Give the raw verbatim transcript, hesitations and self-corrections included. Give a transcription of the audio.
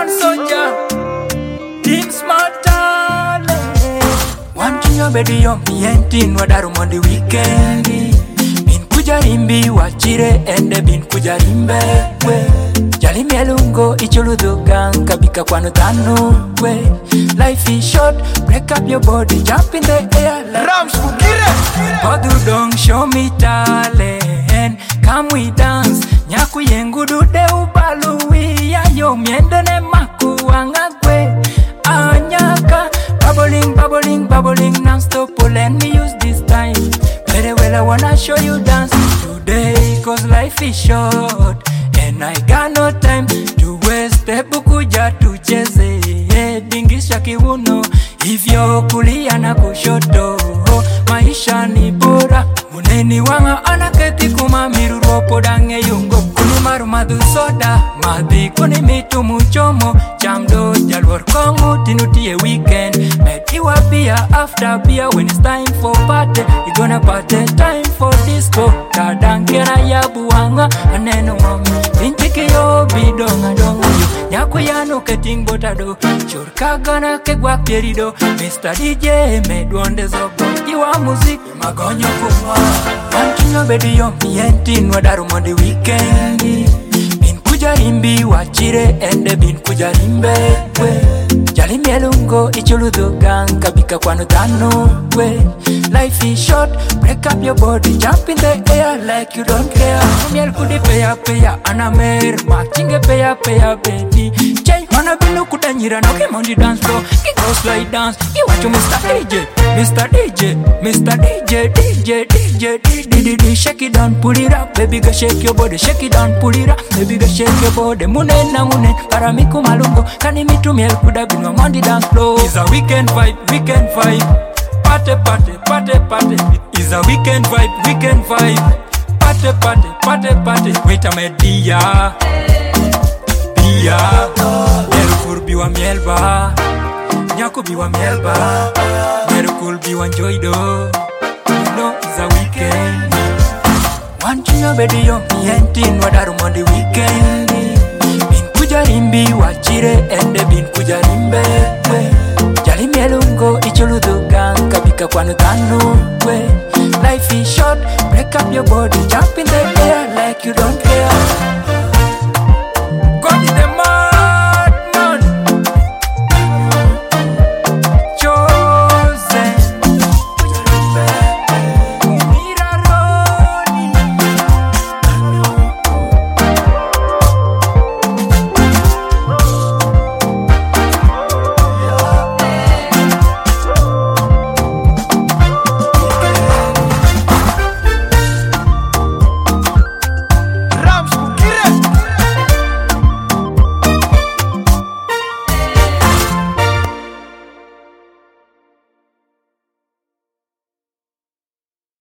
One soldier, team smartale. One chinyo bedi yo mientin wadaru mondi weekendi. Bin kujarimbi wachire ende bin kujarimbe we. Jali mielungo ichuludu gang kabika kwanu tanu we. Life is short, break up your body, jump in the air like Rams Bukire. Bodu dong show me talent, come we dance. Nyaku yengudu de ubaluwi ya yo miendo ne maku wangagwe. Anyaka, bubbling, bubbling, bubbling non-stop. Oh, let me use this time. Very well, I wanna show you dance today, cause life is short and I got no time to waste. Bukuja tucheze, dingisha kiuno, hivyo kulia na kushoto. Maisha ni bora, muneni wanga anaketi kumamiru ropo dange yungo. Kuni maru madu soda, madhi kuni mitu muchomo. Chamdo jalwar kongu tinutie weekend. Mediwa beer after beer when it's time for party. You gonna party time for disco. Tadankera ya buwanga aneno mami. Bintiki yo bidonga donga yo. Nyaku yano keting botado. Shurka gana kegwa pierido. Mister D J medwonde zogo. Iwa music magonyo kumwa. Mantinyo bedi yo mientin wadaru mondi weekendi. Bin kujarimbi wachire ende bin kujarimbe we. Jali mielungo ichuludu gang kabika kwanu tanu we. Life is short, break up your body, jump in the air like you don't care. Miel kudi peya peya anamer, machinge peya peya baby. Change wana binu kudanyira no ke mondi dance floor. Kiko slide dance, iwacho Mister D J, Mister D J, Mister D J, D J, D J, D D D D. Shake it down, pull it up, baby go shake your body. Shake it down, pull it up, baby go shake your body. Mune na mune, paramiku malungo, kani mitu miel kuda binu mondi dance floor. It's a weekend vibe, weekend vibe. Party, party, party, party. It's a weekend vibe, weekend vibe. Party, party, party, party. Wait a minute, dia, dia. Merukul biwa mielba, nyaku biwa mielba. Merukul biwa joido. You know it's a weekend. One chinyo bedi yo mientin wadaru mondi weekend. Bin kujarimbi wachire ende bin kujarimbe we. Jali mielungo ichuludu gang kabika kwanu tanu we. Life is short, break up your body, jump in the air like you don't